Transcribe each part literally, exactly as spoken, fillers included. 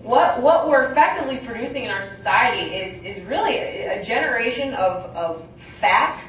what what we're effectively producing in our society is is really a, a generation of, of fat,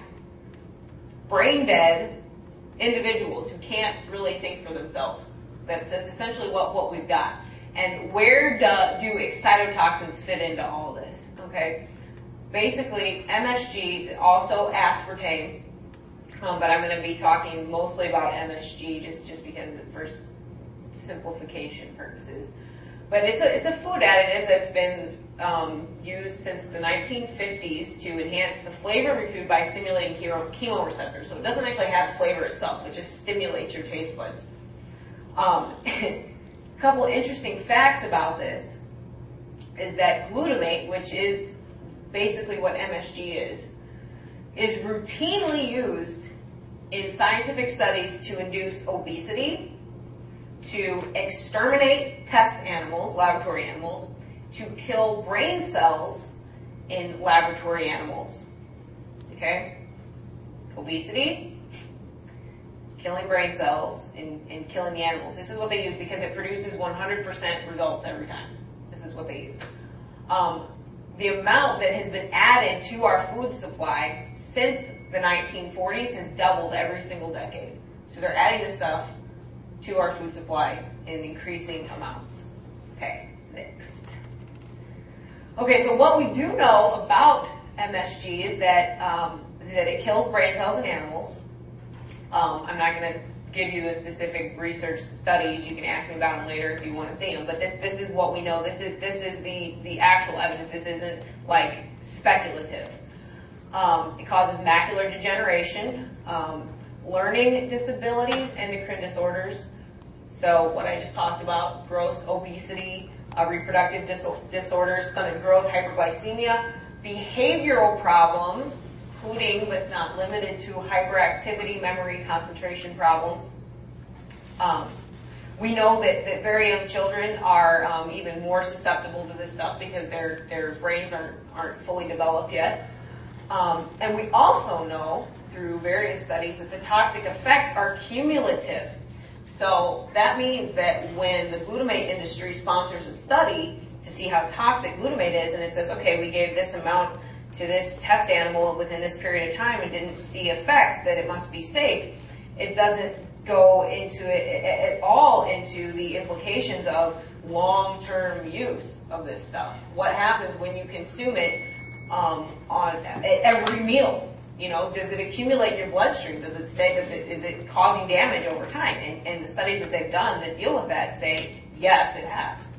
brain dead individuals who can't really think for themselves. That's, that's essentially what, what we've got. And where do, do excitotoxins fit into all this? Okay, basically M S G, also aspartame, um, but I'm going to be talking mostly about M S G just just because for simplification purposes. But it's a it's a food additive that's been um, used since the nineteen fifties to enhance the flavor of your food by stimulating chemoreceptors. So it doesn't actually have flavor itself; it just stimulates your taste buds. Um, a couple interesting facts about this is that glutamate, which is basically what M S G is, is routinely used in scientific studies to induce obesity, to exterminate test animals, laboratory animals, to kill brain cells in laboratory animals. Okay? Obesity, killing brain cells, and, and killing the animals. This is what they use because it produces one hundred percent results every time. This is what they use. Um, the amount that has been added to our food supply since the nineteen forties has doubled every single decade. So they're adding this stuff to our food supply in increasing amounts. Okay, next. Okay, so what we do know about M S G is that um, is that it kills brain cells in animals. Um, I'm not going to give you the specific research studies. You can ask me about them later if you want to see them. But this this is what we know. This is this is the the actual evidence. This isn't like speculative. Um, it causes macular degeneration, um, learning disabilities, endocrine disorders. So what I just talked about, gross obesity, uh, reproductive dis- disorders, stunted growth, hyperglycemia, behavioral problems, including but not limited to hyperactivity, memory, concentration problems. Um, we know that, that very young children are um, even more susceptible to this stuff because their their brains aren't aren't fully developed yet. Um, and we also know through various studies that the toxic effects are cumulative. So that means that when the glutamate industry sponsors a study to see how toxic glutamate is, and it says, okay, we gave this amount to this test animal within this period of time and didn't see effects, that it must be safe, it doesn't go into it at all into the implications of long-term use of this stuff. What happens when you consume it um, on every meal? You know, does it accumulate in your bloodstream? Does it stay? Does it is it causing damage over time? And, and the studies that they've done that deal with that say yes, it has.